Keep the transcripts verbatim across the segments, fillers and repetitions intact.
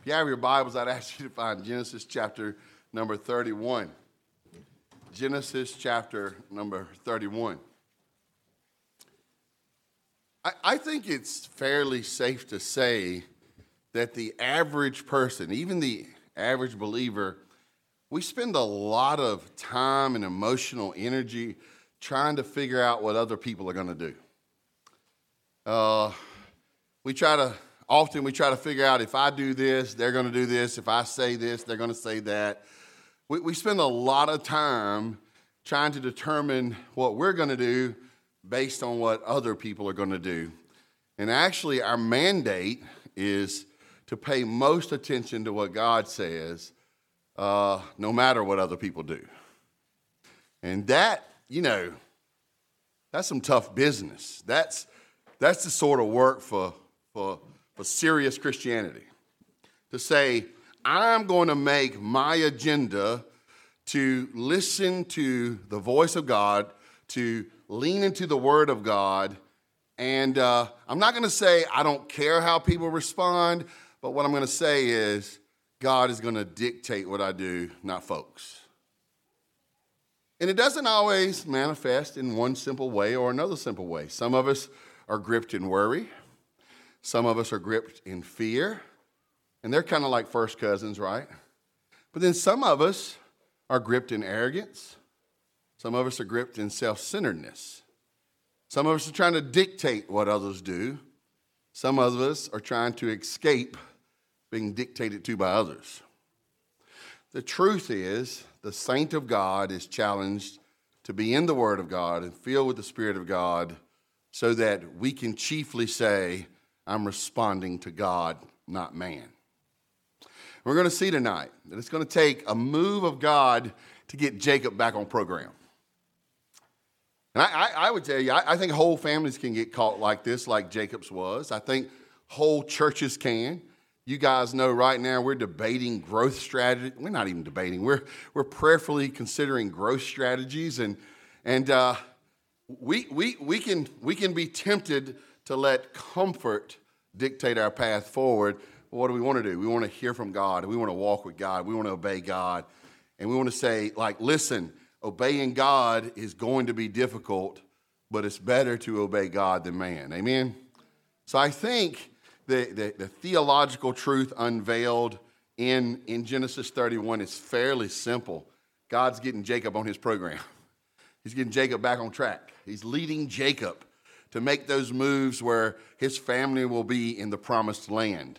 If you have your Bibles, I'd ask you to find Genesis chapter number thirty-one. Genesis chapter number thirty-one. I, I think it's fairly safe to say that the average person, even the average believer, we spend a lot of time and emotional energy trying to figure out what other people are going to do. Uh, we try to, often we try to figure out if I do this, they're going to do this. If I say this, they're going to say that. We, we spend a lot of time trying to determine what we're going to do based on what other people are going to do. And actually, our mandate is to pay most attention to what God says, uh, no matter what other people do. And that, you know, that's some tough business. That's that's the sort of work for, for, for serious Christianity. To say, I'm going to make my agenda to listen to the voice of God, to lean into the Word of God, and uh, I'm not going to say I don't care how people respond, but what I'm going to say is God is going to dictate what I do, not folks. And it doesn't always manifest in one simple way or another simple way. Some of us are gripped in worry. Some of us are gripped in fear. And they're kind of like first cousins, right? But then some of us are gripped in arrogance. Some of us are gripped in self-centeredness. Some of us are trying to dictate what others do. Some of us are trying to escape being dictated to by others. The truth is, the saint of God is challenged to be in the Word of God and filled with the Spirit of God so that we can chiefly say, I'm responding to God, not man. We're going to see tonight that it's going to take a move of God to get Jacob back on program. And I, I, I would tell you, I, I think whole families can get caught like this, like Jacob's was. I think whole churches can. You guys know right now we're debating growth strategy. We're not even debating. We're we're prayerfully considering growth strategies, and and uh, we we we can we can be tempted to let comfort dictate our path forward. But what do we want to do? We want to hear from God. We want to walk with God. We want to obey God, and we want to say, like, listen, obeying God is going to be difficult, but it's better to obey God than man. Amen. So I think. The, the, the theological truth unveiled in, in Genesis thirty-one is fairly simple. God's getting Jacob on his program. He's getting Jacob back on track. He's leading Jacob to make those moves where his family will be in the promised land.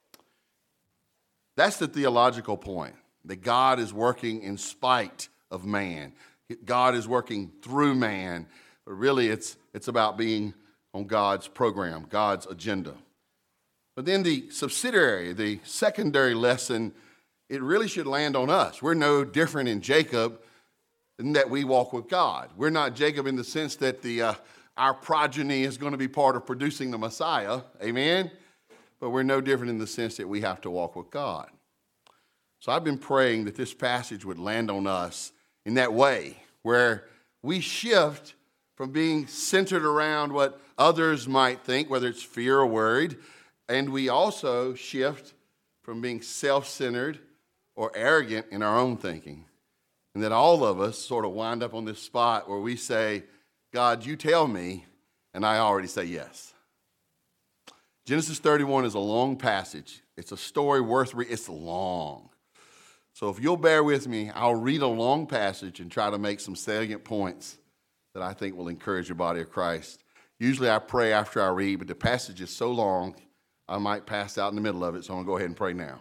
That's the theological point, that God is working in spite of man. God is working through man, but really it's, it's about being on God's program, God's agenda. But then the subsidiary, the secondary lesson, it really should land on us. We're no different in Jacob in that we walk with God. We're not Jacob in the sense that the uh, our progeny is going to be part of producing the Messiah, amen? But we're no different in the sense that we have to walk with God. So I've been praying that this passage would land on us in that way, where we shift from being centered around what others might think, whether it's fear or worried, and we also shift from being self-centered or arrogant in our own thinking. And that all of us sort of wind up on this spot where we say, God, you tell me, and I already say yes. Genesis thirty-one is a long passage. It's a story worth reading. It's long. So if you'll bear with me, I'll read a long passage and try to make some salient points that I think will encourage the body of Christ. Usually I pray after I read, but the passage is so long, I might pass out in the middle of it, so I'm going to go ahead and pray now.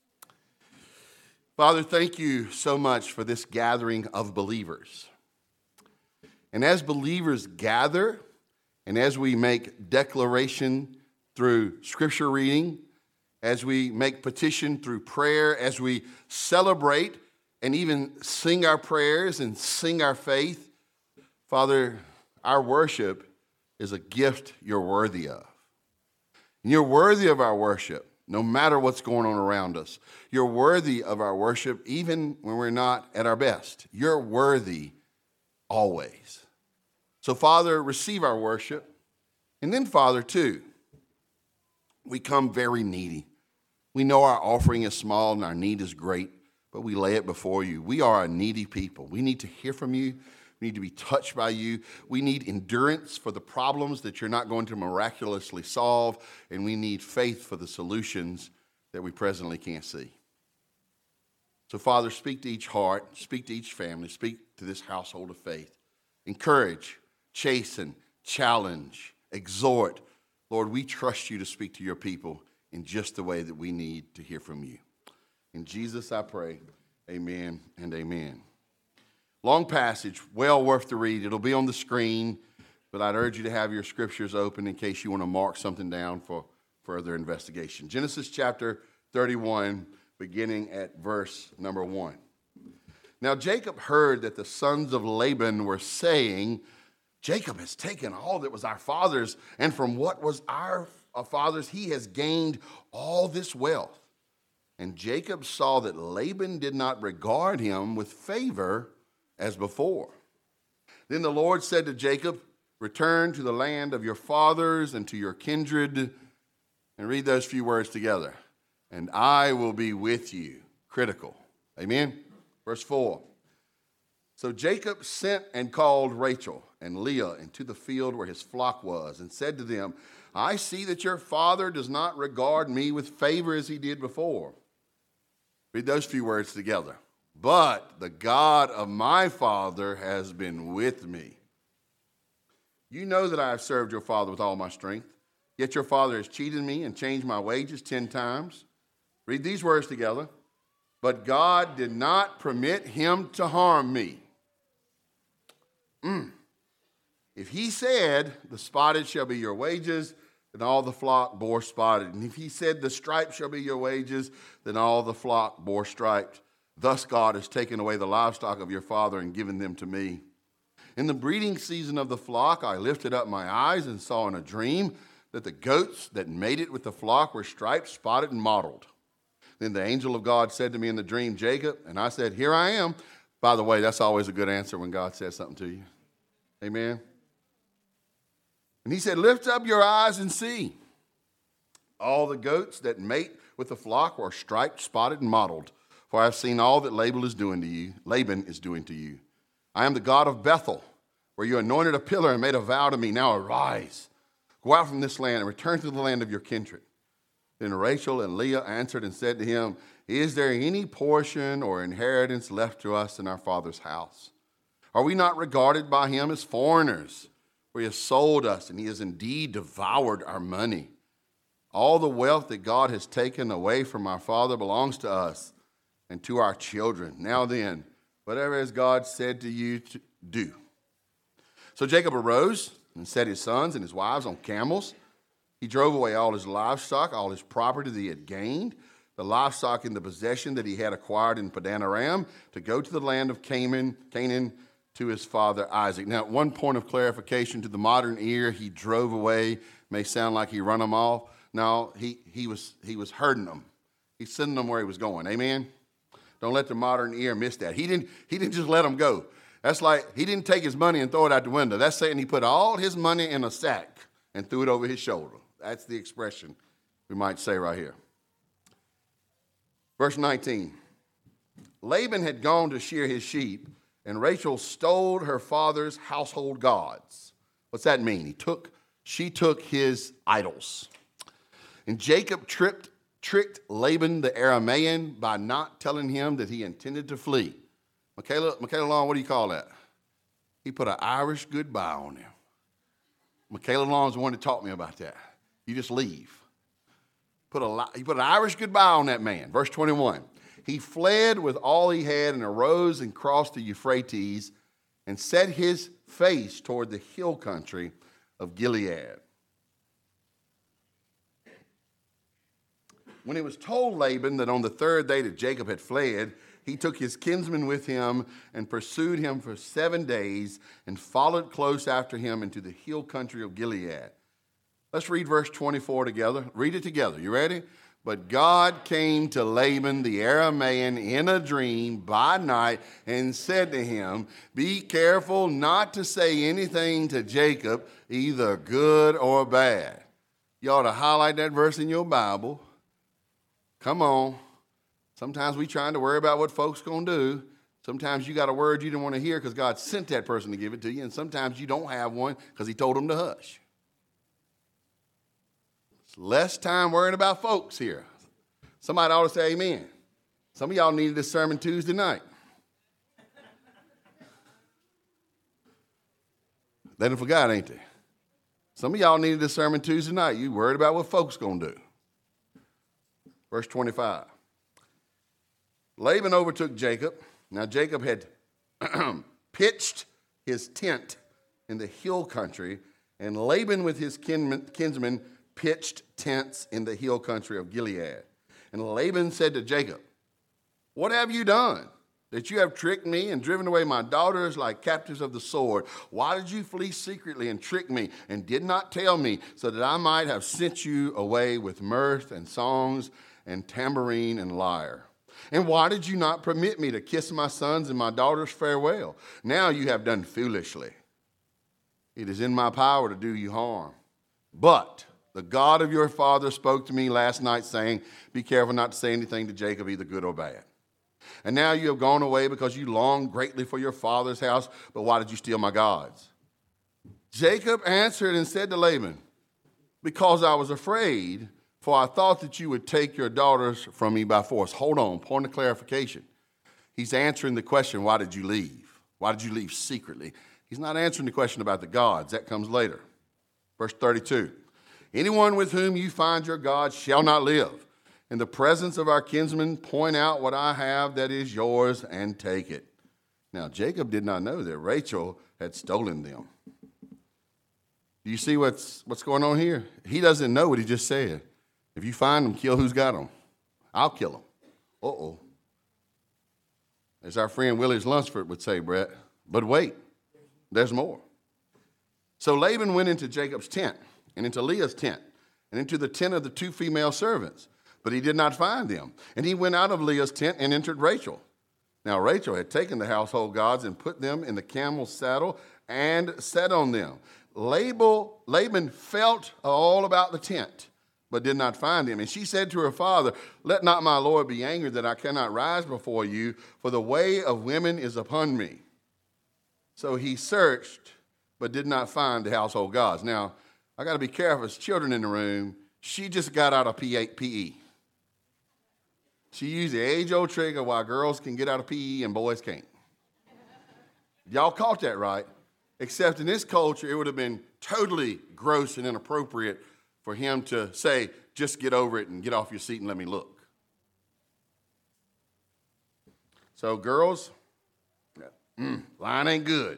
Father, thank you so much for this gathering of believers. And as believers gather, and as we make declaration through scripture reading, as we make petition through prayer, as we celebrate and even sing our prayers and sing our faith, Father, our worship is a gift you're worthy of. And you're worthy of our worship, no matter what's going on around us. You're worthy of our worship, even when we're not at our best. You're worthy always. So, Father, receive our worship. And then, Father, too, we come very needy. We know our offering is small and our need is great, but we lay it before you. We are a needy people. We need to hear from you. We need to be touched by you. We need endurance for the problems that you're not going to miraculously solve, and we need faith for the solutions that we presently can't see. So, Father, speak to each heart, speak to each family, speak to this household of faith. Encourage, chasten, challenge, exhort. Lord, we trust you to speak to your people in just the way that we need to hear from you. In Jesus I pray, amen and amen. Long passage, well worth the read. It'll be on the screen, but I'd urge you to have your scriptures open in case you want to mark something down for further investigation. Genesis chapter thirty-one, beginning at verse number one. Now Jacob heard that the sons of Laban were saying, Jacob has taken all that was our father's, and from what was our father's he has gained all this wealth. And Jacob saw that Laban did not regard him with favor as before. Then the Lord said to Jacob, return to the land of your fathers and to your kindred. And read those few words together. And I will be with you. Critical. Amen. Verse four. So Jacob sent and called Rachel and Leah into the field where his flock was, and said to them, I see that your father does not regard me with favor as he did before. Read those few words together. But the God of my father has been with me. You know that I have served your father with all my strength, yet your father has cheated me and changed my wages ten times. Read these words together. But God did not permit him to harm me. Mm. If he said, the spotted shall be your wages, then all the flock bore spotted. And if he said, the striped shall be your wages, then all the flock bore striped. Thus God has taken away the livestock of your father and given them to me. In the breeding season of the flock, I lifted up my eyes and saw in a dream that the goats that mated with the flock were striped, spotted, and mottled. Then the angel of God said to me in the dream, Jacob, and I said, here I am. By the way, that's always a good answer when God says something to you. Amen. And he said, lift up your eyes and see. All the goats that mate with the flock were striped, spotted, and mottled. For I have seen all that Laban is doing to you, Laban is doing to you. I am the God of Bethel, where you anointed a pillar and made a vow to me. Now arise, go out from this land and return to the land of your kindred. Then Rachel and Leah answered and said to him, is there any portion or inheritance left to us in our father's house? Are we not regarded by him as foreigners? For he has sold us, and he has indeed devoured our money. All the wealth that God has taken away from our father belongs to us and to our children. Now then, whatever has God said to you to do. So Jacob arose and set his sons and his wives on camels. He drove away all his livestock, all his property that he had gained, the livestock in the possession that he had acquired in Padan Aram, to go to the land of Canaan, Canaan to his father Isaac. Now, one point of clarification to the modern ear, he drove away, may sound like he run them off. No, he, he, was, he was herding them. He's sending them where he was going. Amen? Don't let the modern ear miss that. He didn't, he didn't just let them go. That's like he didn't take his money and throw it out the window. That's saying he put all his money in a sack and threw it over his shoulder. That's the expression we might say right here. Verse nineteen. Laban had gone to shear his sheep, and Rachel stole her father's household gods. What's that mean? He took, she took his idols. And Jacob tripped, tricked Laban the Aramean by not telling him that he intended to flee. Michaela, Michaela Long, what do you call that? He put an Irish goodbye on him. Michaela Long's the one that taught me about that. You just leave. Put a, he put an Irish goodbye on that man. Verse twenty-one. He fled with all he had and arose and crossed the Euphrates and set his face toward the hill country of Gilead. When it was told Laban that on the third day that Jacob had fled, he took his kinsman with him and pursued him for seven days and followed close after him into the hill country of Gilead. Let's read verse twenty-four together. Read it together. You ready? But God came to Laban the Aramean in a dream by night and said to him, be careful not to say anything to Jacob, either good or bad. You ought to highlight that verse in your Bible, Come on. Sometimes we trying to worry about what folks going to do. Sometimes you got a word you didn't want to hear because God sent that person to give it to you, and sometimes you don't have one because he told them to hush. It's less time worrying about folks here. Somebody ought to say amen. Some of y'all needed this sermon Tuesday night. They done forgot, ain't they? Some of y'all needed this sermon Tuesday night. You worried about what folks going to do. Verse twenty-five. Laban overtook Jacob. Now Jacob had pitched his tent in the hill country, and Laban with his kin- kinsmen pitched tents in the hill country of Gilead. And Laban said to Jacob, "What have you done, that you have tricked me and driven away my daughters like captives of the sword? Why did you flee secretly and trick me and did not tell me, so that I might have sent you away with mirth and songs and tambourine and lyre? And why did you not permit me to kiss my sons and my daughters farewell? Now you have done foolishly. It is in my power to do you harm. But the God of your father spoke to me last night, saying, be careful not to say anything to Jacob, either good or bad. And now you have gone away because you longed greatly for your father's house, but why did you steal my gods?" Jacob answered and said to Laban, "Because I was afraid, for I thought that you would take your daughters from me by force." Hold on, point of clarification. He's answering the question, why did you leave? Why did you leave secretly? He's not answering the question about the gods. That comes later. Verse thirty-two. "Anyone with whom you find your God shall not live. In the presence of our kinsmen, point out what I have that is yours and take it." Now, Jacob did not know that Rachel had stolen them. Do you see what's, what's going on here? He doesn't know what he just said. If you find them, kill who's got them. I'll kill them. Uh-oh. As our friend Willis Lunsford would say, Brett, but wait, there's more. So Laban went into Jacob's tent and into Leah's tent and into the tent of the two female servants, but he did not find them. And he went out of Leah's tent and entered Rachel. Now Rachel had taken the household gods and put them in the camel's saddle and sat on them. Label, Laban felt all about the tent, but did not find him. And she said to her father, "Let not my lord be angry that I cannot rise before you, for the way of women is upon me." So he searched, but did not find the household gods. Now, I got to be careful. There's children in the room. She just got out of P E. She used the age-old trick of why girls can get out of P E and boys can't. Y'all caught that, right? Except in this culture, it would have been totally gross and inappropriate for him to say, "Just get over it and get off your seat and let me look." So girls, mm, line ain't good.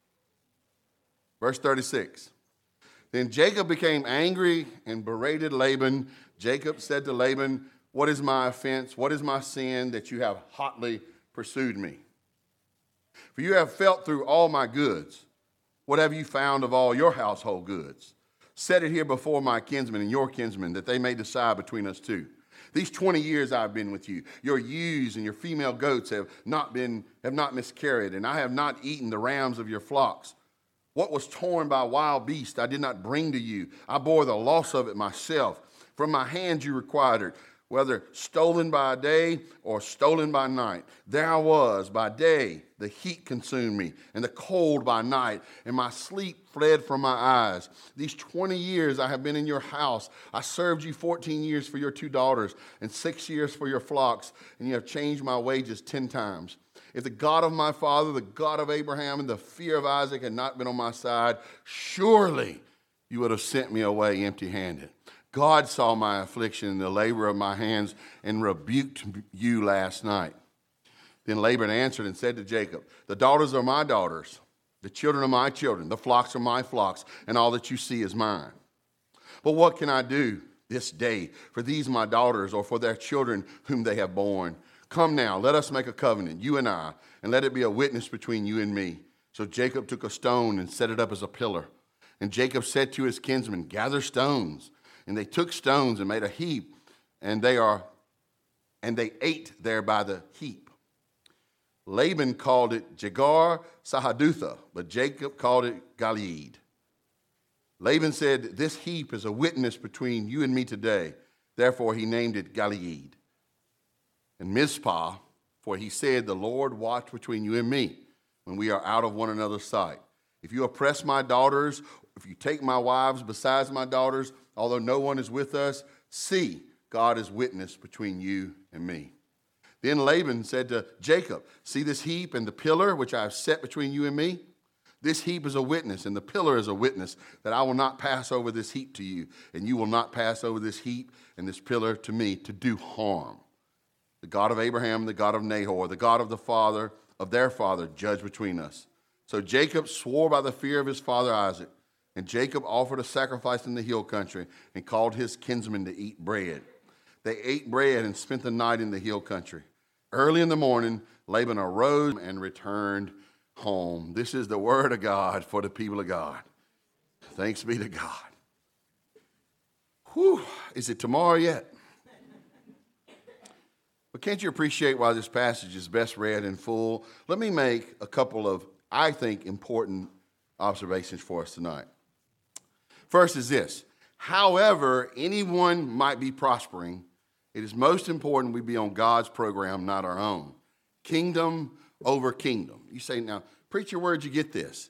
Verse thirty-six. Then Jacob became angry and berated Laban. Jacob said to Laban, "What is my offense? What is my sin that you have hotly pursued me? For you have felt through all my goods. What have you found of all your household goods? Set it here before my kinsmen and your kinsmen, that they may decide between us two. These twenty years I've been with you. Your ewes and your female goats have not been, have not miscarried, and I have not eaten the rams of your flocks. What was torn by wild beasts I did not bring to you. I bore the loss of it myself. From my hands you required it, whether stolen by day or stolen by night. There I was by day, the heat consumed me, and the cold by night, and my sleep fled from my eyes. These twenty years I have been in your house. I served you fourteen years for your two daughters, and six years for your flocks, and you have changed my wages ten times. If the God of my father, the God of Abraham, and the fear of Isaac had not been on my side, surely you would have sent me away empty-handed. God saw my affliction and the labor of my hands and rebuked you last night." Then Laban answered and said to Jacob, "The daughters are my daughters, the children are my children, the flocks are my flocks, and all that you see is mine. But what can I do this day for these my daughters or for their children whom they have borne? Come now, let us make a covenant, you and I, and let it be a witness between you and me." So Jacob took a stone and set it up as a pillar. And Jacob said to his kinsmen, "Gather stones." And they took stones and made a heap, and they are, and they ate there by the heap. Laban called it Jegar Sahadutha, but Jacob called it Gilead. Laban said, "This heap is a witness between you and me today." Therefore he named it Gilead. in Mizpah, for he said, the Lord watch between you and me when we are out of one another's sight. If you oppress my daughters, if you take my wives besides my daughters, although no one is with us, see, God is witness between you and me. Then Laban said to Jacob, see this heap and the pillar which I have set between you and me? This heap is a witness, and the pillar is a witness that I will not pass over this heap to you, and you will not pass over this heap and this pillar to me to do harm. The God of Abraham, the God of Nahor, the God of the father of their father, judge between us. So Jacob swore by the fear of his father Isaac, and Jacob offered a sacrifice in the hill country and called his kinsmen to eat bread. They ate bread and spent the night in the hill country. Early in the morning, Laban arose and returned home. This is the word of God for the people of God. Thanks be to God. Whew, is it tomorrow yet? But can't you appreciate why this passage is best read in full? Let me make a couple of, I think, important observations for us tonight. First is this: however anyone might be prospering, it is most important we be on God's program, not our own. Kingdom over kingdom. You say, now, preacher, where'd you get this?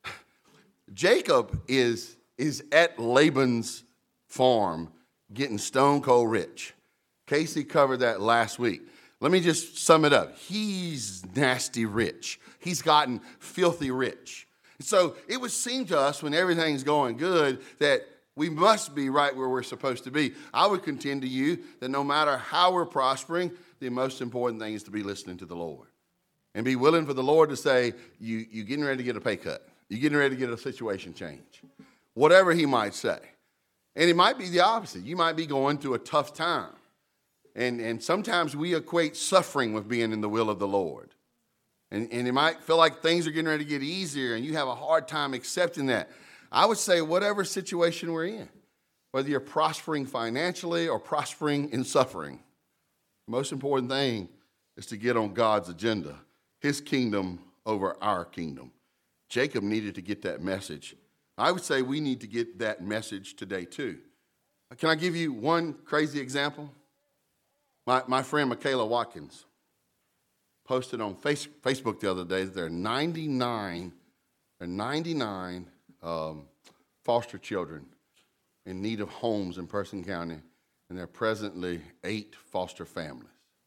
Jacob is, is at Laban's farm getting stone cold rich. Casey covered that last week. Let me just sum it up. He's nasty rich. He's gotten filthy rich. So it would seem to us when everything's going good that we must be right where we're supposed to be. I would contend to you that no matter how we're prospering, the most important thing is to be listening to the Lord. And be willing for the Lord to say, you, you're getting ready to get a pay cut. You're getting ready to get a situation change. Whatever he might say. And it might be the opposite. You might be going through a tough time. And, and sometimes we equate suffering with being in the will of the Lord. And, and it might feel like things are getting ready to get easier and you have a hard time accepting that. I would say whatever situation we're in, whether you're prospering financially or prospering in suffering, the most important thing is to get on God's agenda, his kingdom over our kingdom. Jacob needed to get that message. I would say we need to get that message today too. Can I give you one crazy example? My, my friend Michaela Watkins posted on face, Facebook the other day that there are ninety-nine, there are ninety-nine um, foster children in need of homes in Person County, and there are presently eight foster families.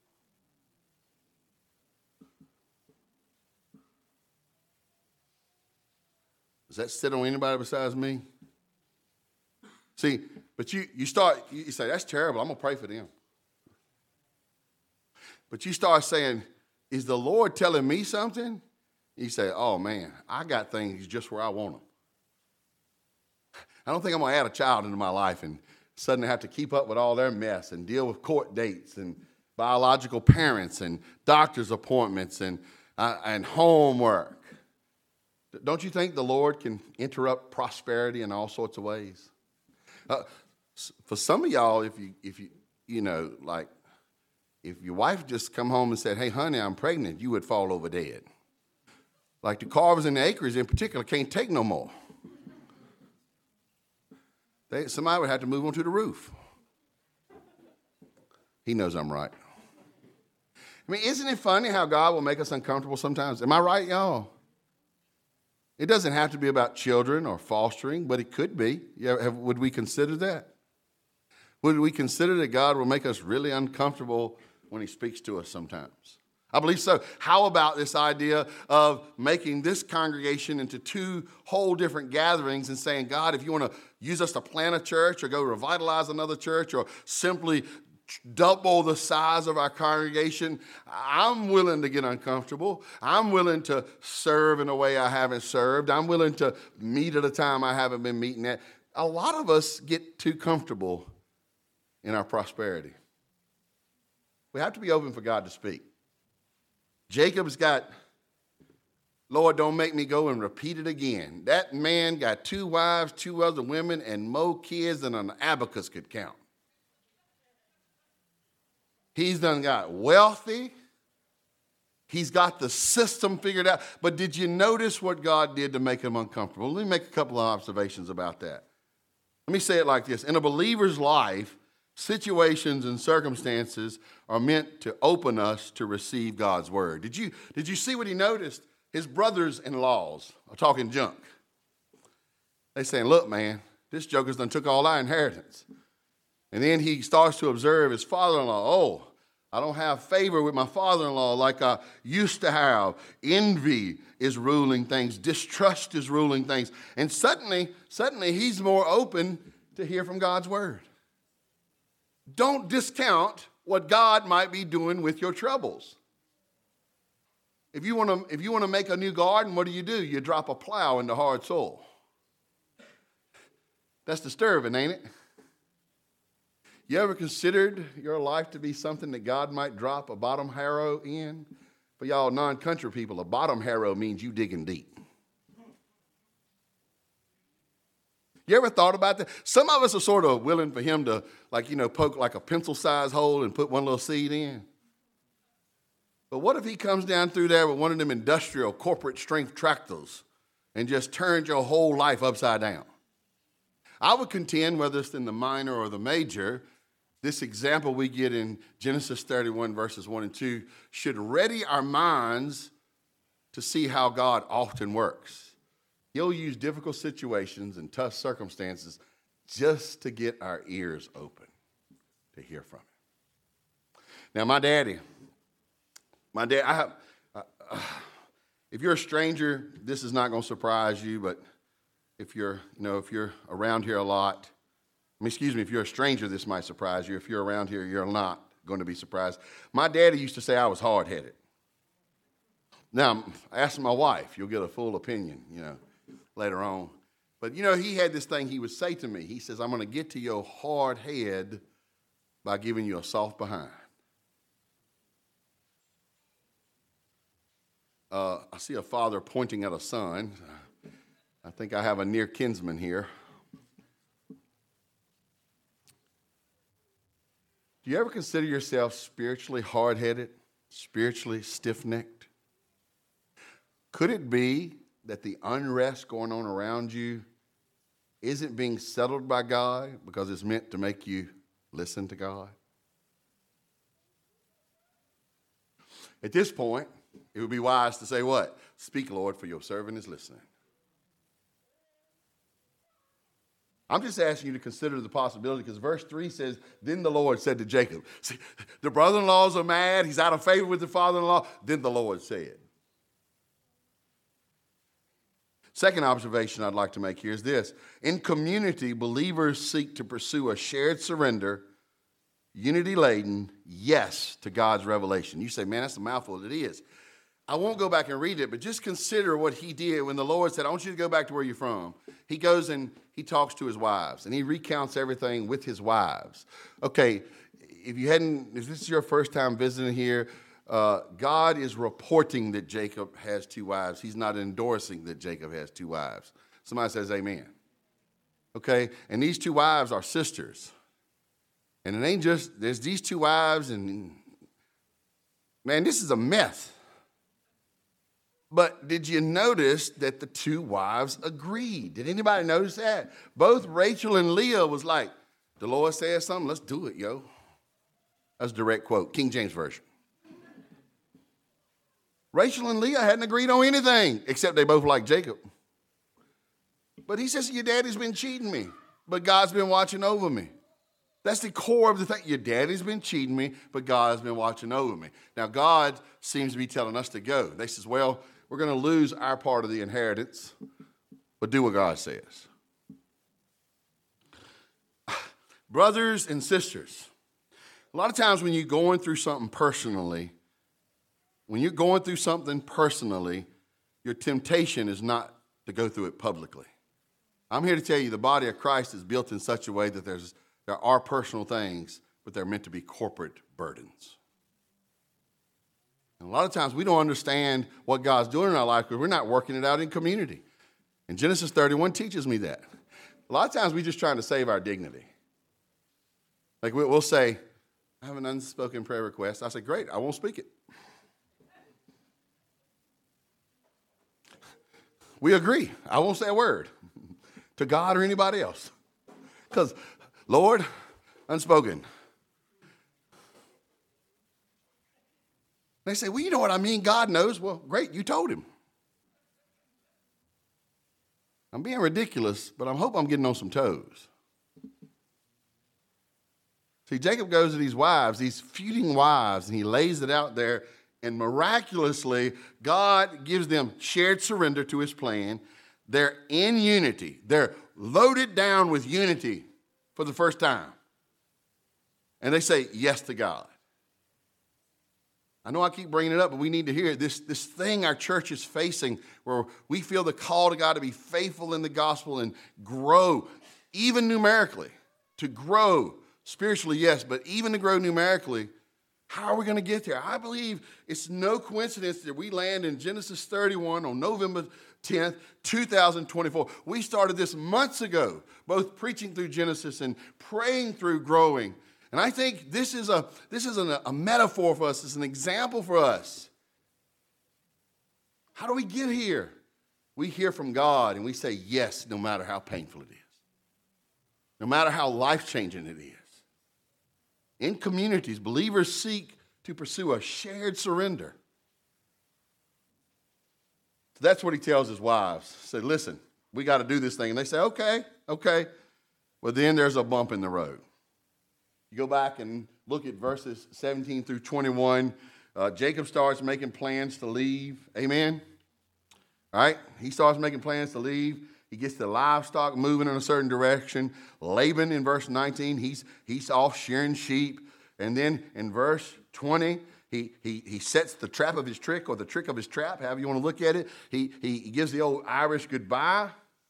Does that sit on anybody besides me? See, but you, you start, you say, that's terrible, I'm going to pray for them. But you start saying, is the Lord telling me something? You say, oh man, I got things just where I want them. I don't think I'm going to add a child into my life and suddenly have to keep up with all their mess and deal with court dates and biological parents and doctor's appointments and, uh, and homework. Don't you think the Lord can interrupt prosperity in all sorts of ways? Uh, for some of y'all, if you, if you, you know, like, if your wife just come home and said, hey, honey, I'm pregnant, you would fall over dead. Like the Carvers and the Acres in particular can't take no more. They, somebody would have to move onto the roof. He knows I'm right. I mean, isn't it funny how God will make us uncomfortable sometimes? Am I right, y'all? It doesn't have to be about children or fostering, but it could be. Yeah, have, would we consider that? Would we consider that God will make us really uncomfortable when he speaks to us sometimes? I believe so. How about this idea of making this congregation into two whole different gatherings and saying, God, if you want to use us to plant a church or go revitalize another church or simply double the size of our congregation, I'm willing to get uncomfortable. I'm willing to serve in a way I haven't served. I'm willing to meet at a time I haven't been meeting at. A lot of us get too comfortable in our prosperity. We have to be open for God to speak. Jacob's got, Lord, don't make me go and repeat it again. That man got two wives, two other women, and more kids than an abacus could count. He's done got wealthy. He's got the system figured out. But did you notice what God did to make him uncomfortable? Let me make a couple of observations about that. Let me say it like this. In a believer's life, Situations and circumstances are meant to open us to receive God's word. Did you, did you see what he noticed? His brothers-in-laws are talking junk. They saying, look, man, this joker's done took all our inheritance. And then he starts to observe his father-in-law. Oh, I don't have favor with my father-in-law like I used to have. Envy is ruling things. Distrust is ruling things. And suddenly, suddenly he's more open to hear from God's word. Don't discount what God might be doing with your troubles. If you want to, if you want to make a new garden, what do you do? You drop a plow into hard soil. That's disturbing, ain't it? You ever considered your life to be something that God might drop a bottom harrow in? For y'all non-country people, a bottom harrow means you digging deep. You ever thought about that? Some of us are sort of willing for him to, like, you know, poke like a pencil-sized hole and put one little seed in. But what if he comes down through there with one of them industrial corporate strength tractors and just turns your whole life upside down? I would contend, whether it's in the minor or the major, this example we get in Genesis thirty-one, verses one and two, should ready our minds to see how God often works. He'll use difficult situations and tough circumstances just to get our ears open to hear from him. Now, my daddy, my dad, I have, uh, uh, if you're a stranger, this is not going to surprise you, but if you're, you know, if you're around here a lot, I mean, excuse me, if you're a stranger, this might surprise you. If you're around here, you're not going to be surprised. My daddy used to say I was hard-headed. Now, ask my wife. You'll get a full opinion, you know, later on. But, you know, he had this thing he would say to me. He says, I'm going to get to your hard head by giving you a soft behind. Uh, I see a father pointing at a son. I think I have a near kinsman here. Do you ever consider yourself spiritually hard-headed, spiritually stiff-necked? Could it be that the unrest going on around you isn't being settled by God because it's meant to make you listen to God? At this point, it would be wise to say what? Speak, Lord, for your servant is listening. I'm just asking you to consider the possibility because verse three says, then the Lord said to Jacob, see, the brother-in-laws are mad. He's out of favor with the father-in-law. Then the Lord said. Second observation I'd like to make here is this. In community, believers seek to pursue a shared surrender, unity-laden yes to God's revelation. You say, man, that's a mouthful. It is. I won't go back and read it, but just consider what he did when the Lord said, I want you to go back to where you're from. He goes and he talks to his wives, and he recounts everything with his wives. Okay, if you hadn't, if this is your first time visiting here, uh, God is reporting that Jacob has two wives. He's not endorsing that Jacob has two wives. Somebody says amen. Okay, and these two wives are sisters. And it ain't just, there's these two wives, and man, this is a mess. But did you notice that the two wives agreed? Did anybody notice that? Both Rachel and Leah was like, the Lord says something, let's do it, yo. That's a direct quote, King James Version. Rachel and Leah hadn't agreed on anything, except they both like Jacob. But he says, your daddy's been cheating me, but God's been watching over me. That's the core of the thing. Your daddy's been cheating me, but God's been watching over me. Now, God seems to be telling us to go. They says, well, we're going to lose our part of the inheritance, but do what God says. Brothers and sisters, a lot of times when you're going through something personally, when you're going through something personally, your temptation is not to go through it publicly. I'm here to tell you the body of Christ is built in such a way that there's there are personal things, but they're meant to be corporate burdens. And a lot of times we don't understand what God's doing in our life because we're not working it out in community. And Genesis thirty-one teaches me that. A lot of times we're just trying to save our dignity. Like we'll say, I have an unspoken prayer request. I say, great, I won't speak it. We agree. I won't say a word to God or anybody else. Because, Lord, Unspoken. They say, well, you know what I mean? God knows. Well, great, you told him. I'm being ridiculous, but I hope I'm getting on some toes. See, Jacob goes to these wives, these feuding wives, and he lays it out there, and miraculously, God gives them shared surrender to his plan. They're in unity. They're loaded down with unity for the first time. And they say yes to God. I know I keep bringing it up, but we need to hear it. This, this thing our church is facing where we feel the call to God to be faithful in the gospel and grow, even numerically, to grow spiritually, yes, but even to grow numerically. How are we going to get there? I believe it's no coincidence that we land in Genesis thirty-one on November tenth, two thousand twenty-four. We started this months ago, both preaching through Genesis and praying through growing. And I think this is a this is an, a metaphor for us. It's an example for us. How do we get here? We hear from God and we say yes, no matter how painful it is, no matter how life-changing it is. In communities, believers seek to pursue a shared surrender. So that's what he tells his wives. He said, listen, we got to do this thing. And they say, okay, okay. Well, then there's a bump in the road. You go back and look at verses seventeen through twenty-one. Uh, Jacob starts making plans to leave. Amen? All right? He starts making plans to leave. He gets the livestock moving in a certain direction. Laban in verse nineteen, he's, he's off shearing sheep. And then in verse twenty, he, he, he sets the trap of his trick or the trick of his trap, however you want to look at it. He, he, he gives the old Irish goodbye.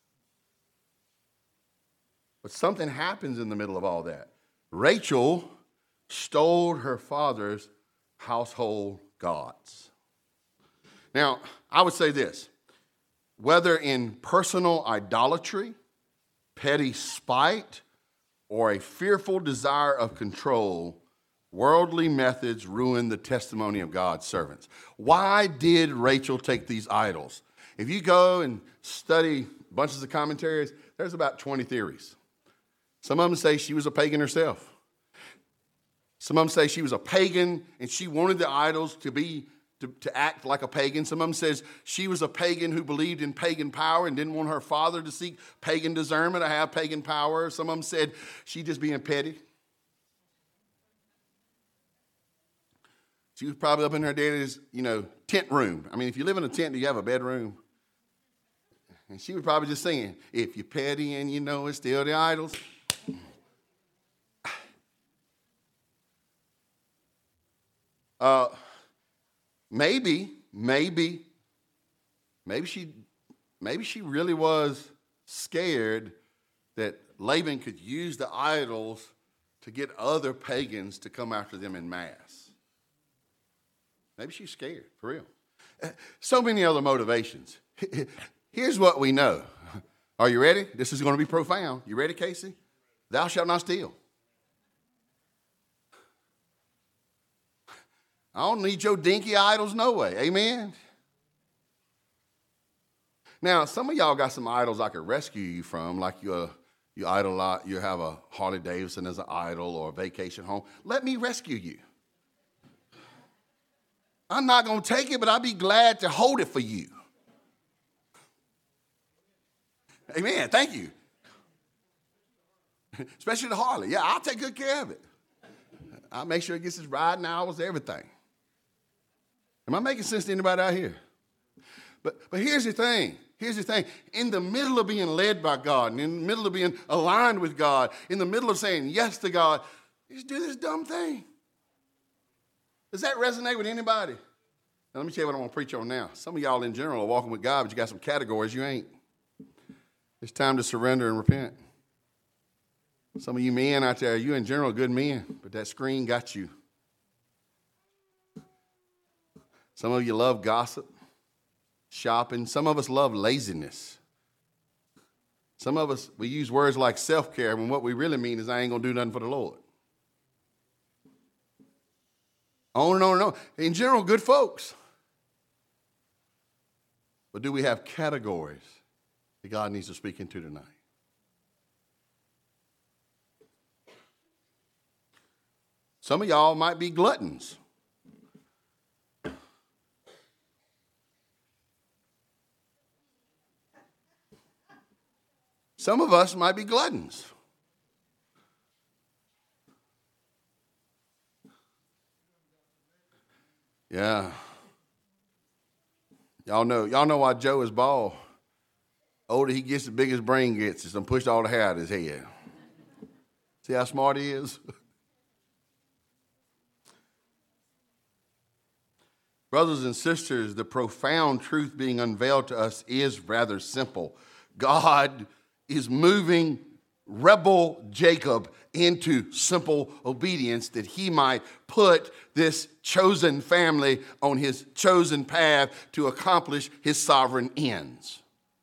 But something happens in the middle of all that. Rachel stole her father's household gods. Now, I would say this. Whether in personal idolatry, petty spite, or a fearful desire of control, worldly methods ruin the testimony of God's servants. Why did Rachel take these idols? If you go and study bunches of commentaries, there's about twenty theories. Some of them say she was a pagan herself. Some of them say she was a pagan and she wanted the idols to be To, to act like a pagan. Some of them says she was a pagan who believed in pagan power and didn't want her father to seek pagan discernment or have pagan power. Some of them said she just being petty. She was probably up in her daddy's, you know, tent room. I mean, if you live in a tent, do you have a bedroom? And she was probably just singing, if you're petty and you know it's still the idols. Uh, maybe, maybe, maybe she, maybe she really was scared that Laban could use the idols to get other pagans to come after them en masse. Maybe she's scared, for real. So many other motivations. Here's what we know. Are you ready? This is going to be profound. You ready, Casey? Thou shalt not steal. I don't need your dinky idols, no way. Amen? Now, some of y'all got some idols I could rescue you from, like you, you idol, you have a Harley Davidson as an idol or a vacation home. Let me rescue you. I'm not going to take it, but I'll be glad to hold it for you. Amen. Thank you. Especially the Harley. Yeah, I'll take good care of it. I'll make sure it gets its riding hours, everything. Am I making sense to anybody out here? But, but here's the thing. Here's the thing. In the middle of being led by God, and in the middle of being aligned with God, in the middle of saying yes to God, you just do this dumb thing. Does that resonate with anybody? Now, let me tell you what I'm going to preach on now. Some of y'all in general are walking with God, but you got some categories you ain't. It's time to surrender and repent. Some of you men out there, you in general are good men, but that screen got you. Some of you love gossip, shopping. Some of us love laziness. Some of us, we use words like self-care when what we really mean is I ain't going to do nothing for the Lord. On and on and on. In general, good folks. But do we have categories that God needs to speak into tonight? Some of y'all might be gluttons. Some of us might be gluttons. Yeah. Y'all know, y'all know why Joe is bald. Older he gets, the bigger his brain gets. It's done pushed all the hair out of his head. See how smart he is? Brothers and sisters, the profound truth being unveiled to us is rather simple. God is moving rebel Jacob into simple obedience that he might put this chosen family on his chosen path to accomplish his sovereign ends.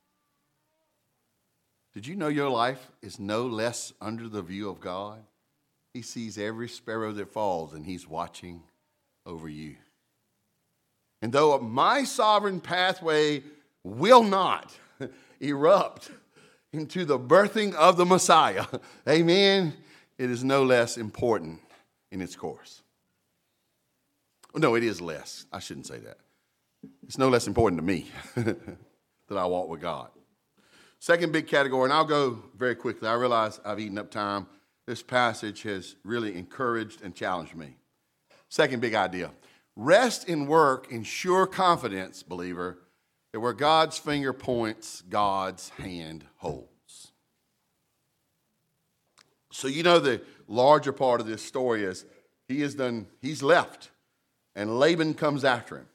Did you know your life is no less under the view of God? He sees every sparrow that falls, and he's watching over you. And though my sovereign pathway will not erupt into the birthing of the Messiah, amen, it is no less important in its course. No, it is less. I shouldn't say that. It's no less important to me that I walk with God. Second big category, and I'll go very quickly. I realize I've eaten up time. This passage has really encouraged and challenged me. Second big idea. Rest in work in sure confidence, believer, that where God's finger points, God's hand holds. So you know the larger part of this story is he has done, he's left, and Laban comes after him.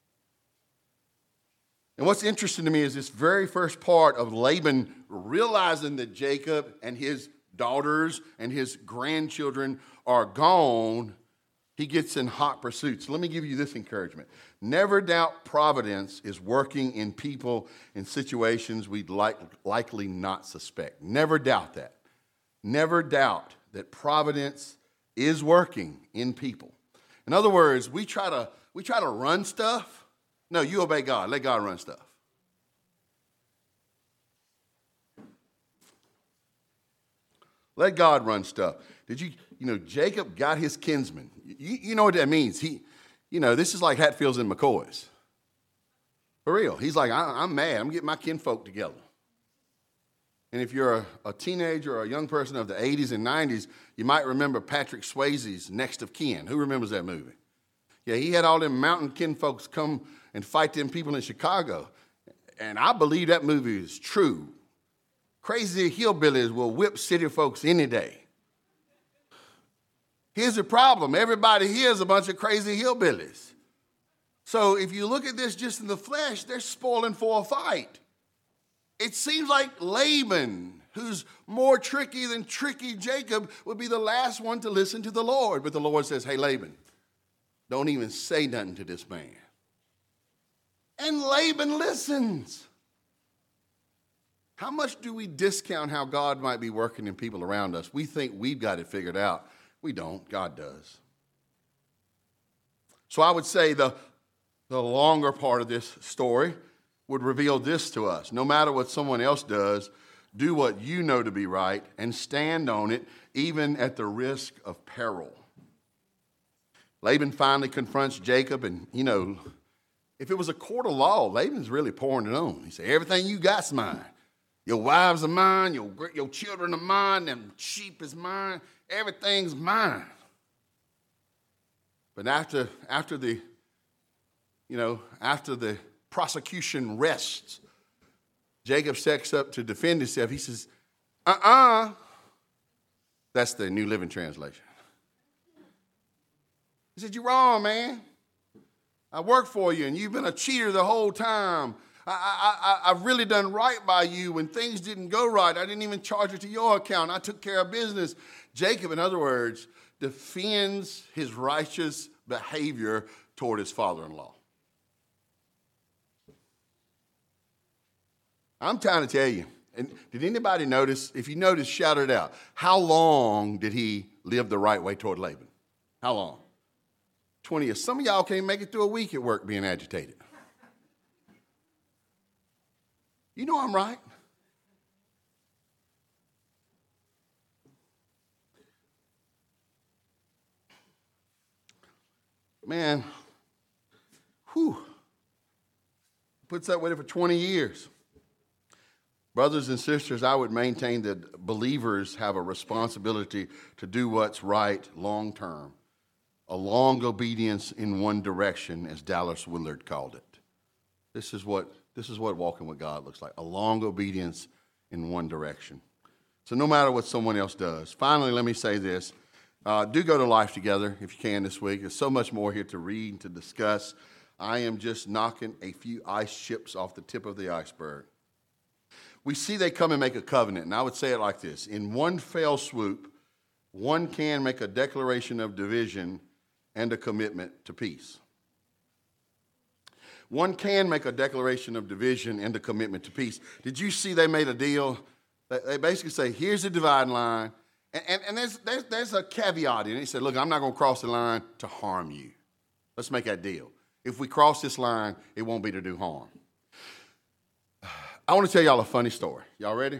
And what's interesting to me is this very first part of Laban realizing that Jacob and his daughters and his grandchildren are gone, he gets in hot pursuit. So let me give you this encouragement. Never doubt providence is working in people in situations we'd like, likely not suspect. Never doubt that. Never doubt that providence is working in people. In other words, we try to, we try to run stuff. No, you obey God. Let God run stuff. Let God run stuff. Did you, you know, Jacob got his kinsman. You, you know what that means. He, you know, this is like Hatfields and McCoys. For real. He's like, I, I'm mad. I'm getting my kinfolk together. And if you're a, a teenager or a young person of the eighties and nineties, you might remember Patrick Swayze's Next of Kin. Who remembers that movie? Yeah, he had all them mountain kinfolks come and fight them people in Chicago. And I believe that movie is true. Crazy hillbillies will whip city folks any day. Here's the problem. Everybody here is a bunch of crazy hillbillies. So if you look at this just in the flesh, they're spoiling for a fight. It seems like Laban, who's more tricky than tricky Jacob, would be the last one to listen to the Lord. But the Lord says, hey, Laban, don't even say nothing to this man. And Laban listens. How much do we discount how God might be working in people around us? We think we've got it figured out. We don't. God does. So I would say the, the longer part of this story would reveal this to us. No matter what someone else does, do what you know to be right and stand on it, even at the risk of peril. Laban finally confronts Jacob, and, you know, if it was a court of law, Laban's really pouring it on. He said, everything you got's mine. Your wives are mine, your, your children are mine, them sheep is mine, everything's mine. But after, after the, you know, after the prosecution rests, Jacob steps up to defend himself. He says, uh-uh. That's the New Living Translation. He said, you're wrong, man. I worked for you, and you've been a cheater the whole time. I, I, I, I've really done right by you. When things didn't go right, I didn't even charge it to your account. I took care of business. Jacob, in other words, defends his righteous behavior toward his father-in-law. I'm trying to tell you, and did anybody notice? If you notice, shout it out. How long did he live the right way toward Laban? How long? twenty years. Some of y'all can't make it through a week at work being agitated. You know I'm right. man, whew, puts up with it for twenty years. Brothers and sisters, I would maintain that believers have a responsibility to do what's right long term. A long obedience in one direction, as Dallas Willard called it. This is what, this is what walking with God looks like. A long obedience in one direction. So no matter what someone else does. Finally, let me say this. Uh, do go to Life Together if you can this week. There's so much more here to read and to discuss. I am just knocking a few ice chips off the tip of the iceberg. We see they come and make a covenant, and I would say it like this. In one fell swoop, one can make a declaration of division and a commitment to peace. One can make a declaration of division and a commitment to peace. Did you see they made a deal? They basically say, here's the dividing line, and, and, and there's, there's, there's a caveat in it. He said, look, I'm not going to cross the line to harm you. Let's make that deal. If we cross this line, it won't be to do harm. I want to tell y'all a funny story. Y'all ready?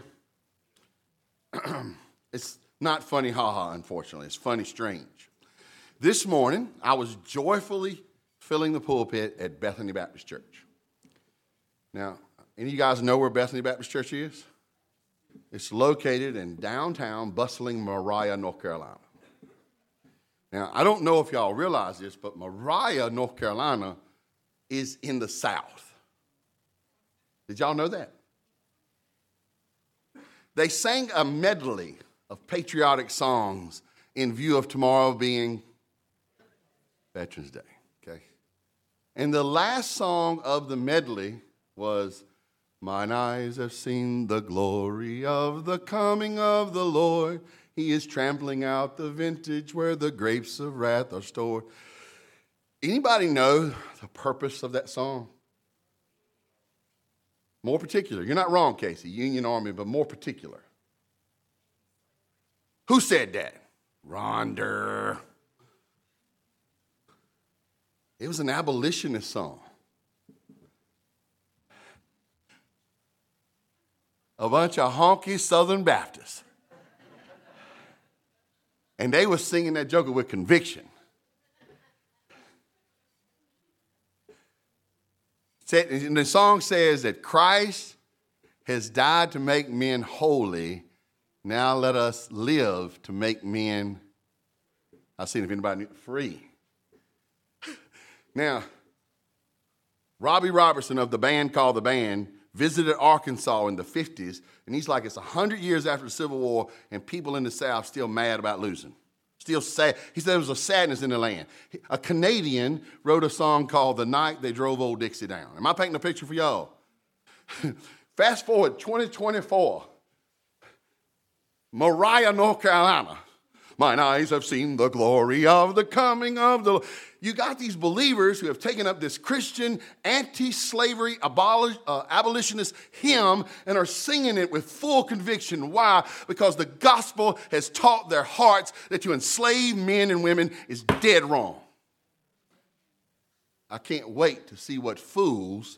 It's not funny, ha-ha, unfortunately. It's funny, strange. This morning, I was joyfully filling the pulpit at Bethany Baptist Church. Now, any of you guys know where Bethany Baptist Church is? It's located in downtown, bustling Moriah, North Carolina. Now, I don't know if y'all realize this, but Moriah, North Carolina is in the South. Did y'all know that? They sang a medley of patriotic songs in view of tomorrow being Veterans Day, okay? And the last song of the medley was, mine eyes have seen the glory of the coming of the Lord. He is trampling out the vintage where the grapes of wrath are stored. Anybody know the purpose of that song? More particular. You're not wrong, Casey. Union Army, but more particular. Who said that? Rhonda. It was an abolitionist song. A bunch of honky Southern Baptists. And they were singing that joker with conviction. And the song says that Christ has died to make men holy. Now let us live to make men, I've seen if anybody free. Now, Robbie Robertson of the band called The Band visited Arkansas in the fifties, and he's like, it's one hundred years after the Civil War, and people in the South still mad about losing. Still sad. He said there was a sadness in the land. A Canadian wrote a song called The Night They Drove Old Dixie Down. Am I painting a picture for y'all? Fast forward twenty twenty-four. Moriah, North Carolina. Mine eyes have seen the glory of the coming of the Lord. You got these believers who have taken up this Christian anti-slavery abolish, uh, abolitionist hymn and are singing it with full conviction. Why? Because the gospel has taught their hearts that to enslave men and women is dead wrong. I can't wait to see what fools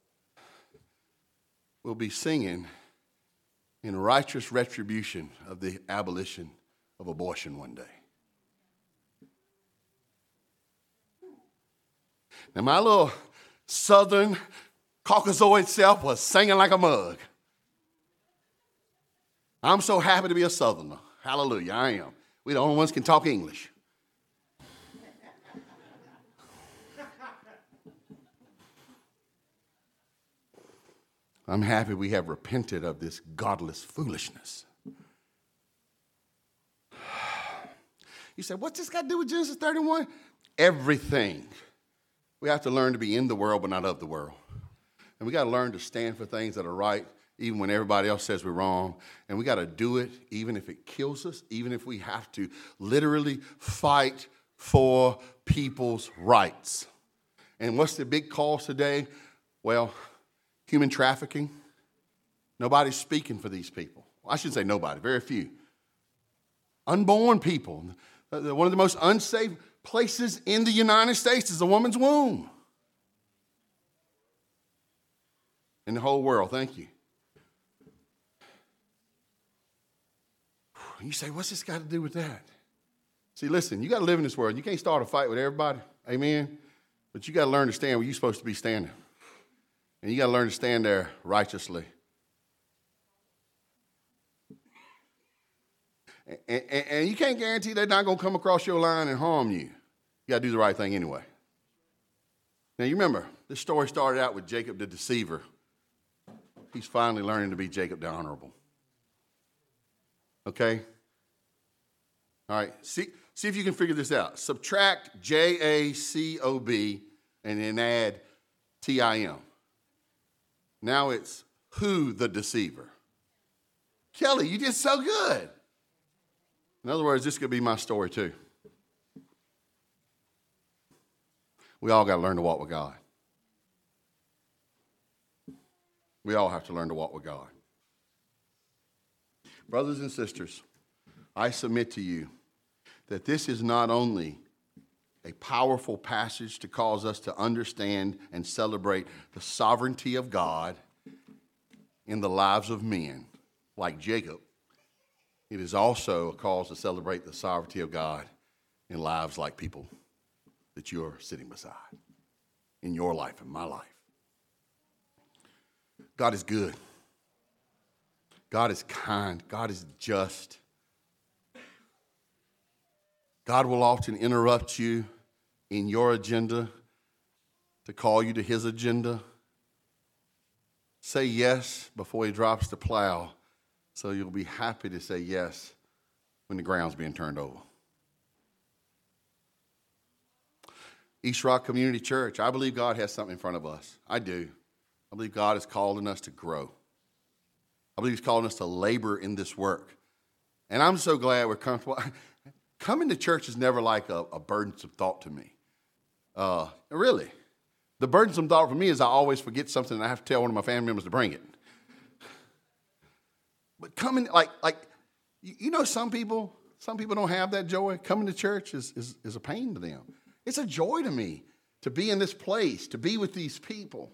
will be singing in righteous retribution of the abolition of abortion one day. Now, my little southern Caucasoid self was singing like a mug. I'm so happy to be a southerner. Hallelujah, I am. We the only ones can talk English. I'm happy we have repented of this godless foolishness. You say, what's this got to do with Genesis thirty-one? Everything. We have to learn to be in the world, but not of the world. And we got to learn to stand for things that are right, even when everybody else says we're wrong. And we got to do it even if it kills us, even if we have to literally fight for people's rights. And what's the big cause today? Well, human trafficking. Nobody's speaking for these people. Well, I shouldn't say nobody, very few. Unborn people. One of the most unsafe places in the United States is a woman's womb. In the whole world, thank you. You say, what's this got to do with that? See, listen, you got to live in this world. You can't start a fight with everybody. Amen? But you got to learn to stand where you're supposed to be standing. And you got to learn to stand there righteously. And, and, and you can't guarantee they're not going to come across your line and harm you. You got to do the right thing anyway. Now, you remember, this story started out with Jacob the deceiver. He's finally learning to be Jacob the honorable. Okay? All right, see, see if you can figure this out. Subtract J A C O B and then add T I M. Now it's who the deceiver. Kelly, you did so good. In other words, this could be my story too. We all got to learn to walk with God. We all have to learn to walk with God. Brothers and sisters, I submit to you that this is not only a powerful passage to cause us to understand and celebrate the sovereignty of God in the lives of men, like Jacob, it is also a cause to celebrate the sovereignty of God in lives like people that you're sitting beside, in your life and my life. God is good. God is kind. God is just. God will often interrupt you in your agenda to call you to his agenda. Say yes before he drops the plow, so you'll be happy to say yes when the ground's being turned over. East Rock Community Church, I believe God has something in front of us. I do. I believe God is calling us to grow. I believe he's calling us to labor in this work. And I'm so glad we're comfortable. Coming to church is never like a, a burdensome thought to me. Uh, really. The burdensome thought for me is I always forget something and I have to tell one of my family members to bring it. But coming, like, like you, you know, some people, some people don't have that joy. Coming to church is, is, is a pain to them. It's a joy to me to be in this place, to be with these people.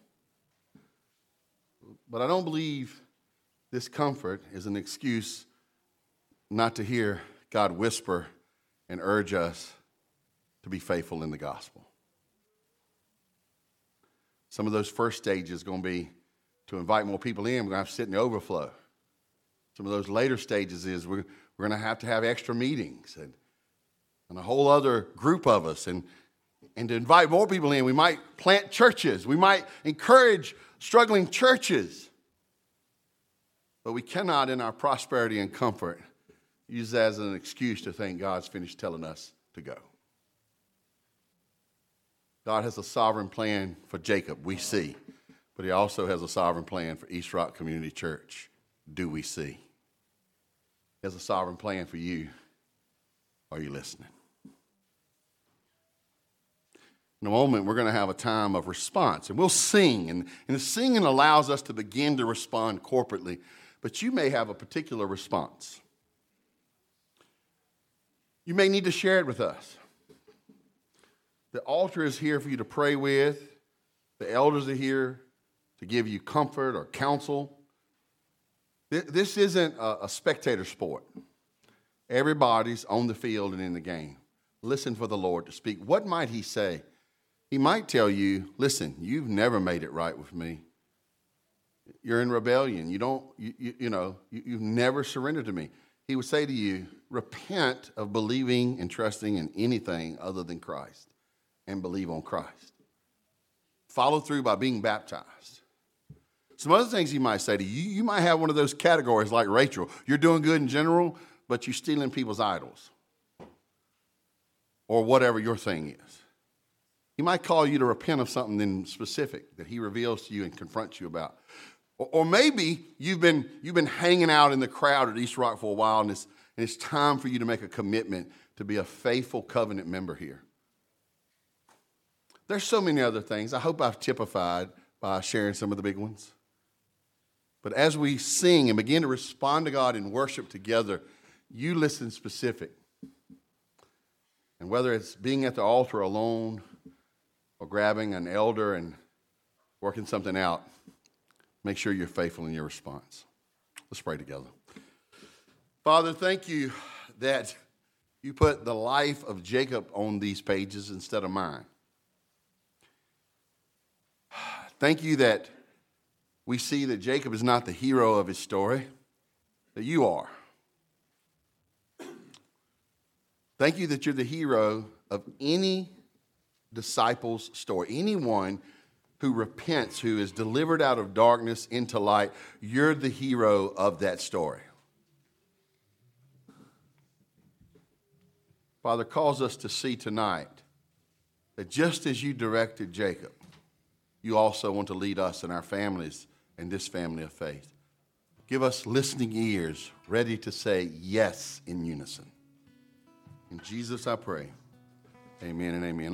But I don't believe this comfort is an excuse not to hear God whisper and urge us to be faithful in the gospel. Some of those first stages are going to be to invite more people in. We're going to have to sit in the overflow. Some of those later stages is we're, we're going to have to have extra meetings and, and a whole other group of us. And, and to invite more people in, we might plant churches. We might encourage struggling churches. But we cannot, in our prosperity and comfort, use that as an excuse to think God's finished telling us to go. God has a sovereign plan for Jacob, we see. But he also has a sovereign plan for East Rock Community Church. Do we see? He has a sovereign plan for you. Are you listening? In a moment, we're going to have a time of response, and we'll sing. And, and the singing allows us to begin to respond corporately. But you may have a particular response. You may need to share it with us. The altar is here for you to pray with. The elders are here to give you comfort or counsel. This isn't a spectator sport. Everybody's on the field and in the game. Listen for the Lord to speak. What might he say? He might tell you, listen, you've never made it right with me. You're in rebellion. You don't, you, you, you know, you, you've never surrendered to me. He would say to you, repent of believing and trusting in anything other than Christ and believe on Christ. Follow through by being baptized. Some other things he might say to you, you might have one of those categories like Rachel. You're doing good in general, but you're stealing people's idols or whatever your thing is. He might call you to repent of something in specific that he reveals to you and confronts you about. Or, or maybe you've been, you've been hanging out in the crowd at East Rock for a while, and it's, and it's time for you to make a commitment to be a faithful covenant member here. There's so many other things. I hope I've typified by sharing some of the big ones. But as we sing and begin to respond to God in worship together, you listen specific. And whether it's being at the altar alone or grabbing an elder and working something out, make sure you're faithful in your response. Let's pray together. Father, thank you that you put the life of Jacob on these pages instead of mine. Thank you that we see that Jacob is not the hero of his story, that you are. Thank you that you're the hero of any disciple's story. Anyone who repents, who is delivered out of darkness into light, you're the hero of that story. Father, cause us to see tonight that just as you directed Jacob, you also want to lead us and our families and this family of faith. Give us listening ears ready to say yes in unison. In Jesus I pray. Amen and amen.